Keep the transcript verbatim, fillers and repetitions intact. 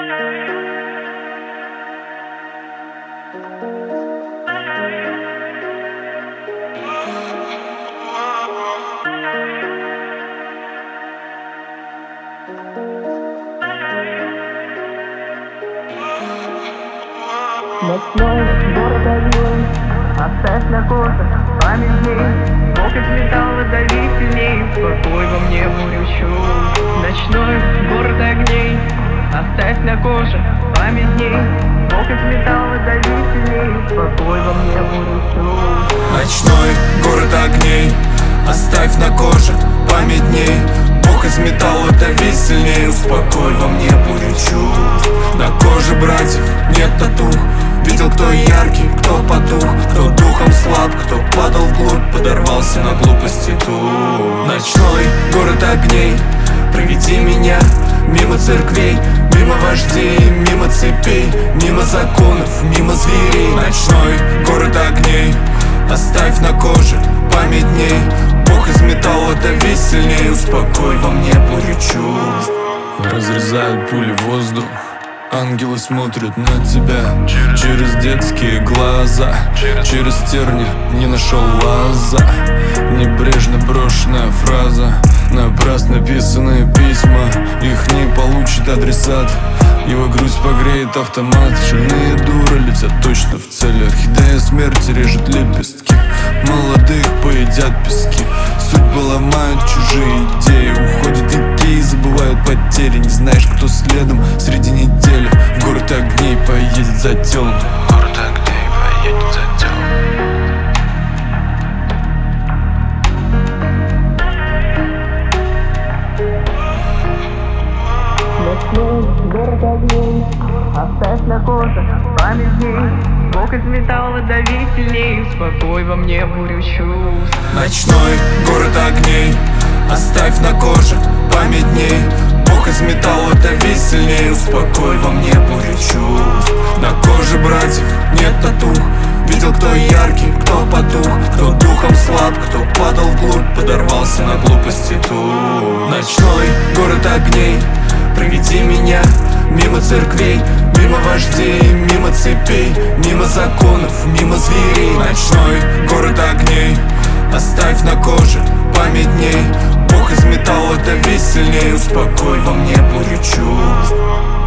Ночной город огней, оставь на коже память дней. Бог из металла, дави сильней, успокой во мне бурю чувств. Ночной город огней, оставь на коже память дней. Бог из металла, дави сильней, успокой во мне бурю чувств. Ночной город огней, оставь на коже память дней. Бог из металла, дави сильней, успокой во мне бурю чувств. На коже братьев нет татух. Видел, кто яркий, кто потух, кто духом слаб, кто падал вглубь, подорвался на глупости тут. Ночной город огней, проведи меня мимо церквей, мимо вождей, мимо цепей, мимо законов, мимо зверей. Ночной город огней, оставь на коже память дней. Бог из металла, дави сильней, успокой во мне бурю чувств. Разрезают пули воздух, ангелы смотрят на тебя через детские глаза, через терни не нашел лаза. Небрежно брошенная фраза, напрасно писанные письма, их не получит адресат. Его грусть погреет автомат. Шальные дуры летят точно в цель. Орхидея смерти режет лепестки, молодых поедят пески. Судьбы ломают чужие идеи, уходят детей, забывают потери. Не знаешь, кто следом среди недели. В город огней поедет за телом. В город огней поедет за телом. Ночной город огней, оставь на коже память дней. Бог из металла, дави сильней, успокой во мне бурю чувств. Ночной город огней, оставь на коже память дней. Бог из металла, дави сильней, успокой во мне бурю чувств. На коже братьев нет татух. Видел, кто яркий, кто потух, кто духом слаб, кто падал вглубь, подорвался на глупости тут. Ночной город огней, проведи меня мимо церквей, мимо вождей, мимо цепей, мимо законов, мимо зверей. Ночной город огней, оставь на коже память дней. Бог из металла, дави сильней, успокой во мне бурю чувств.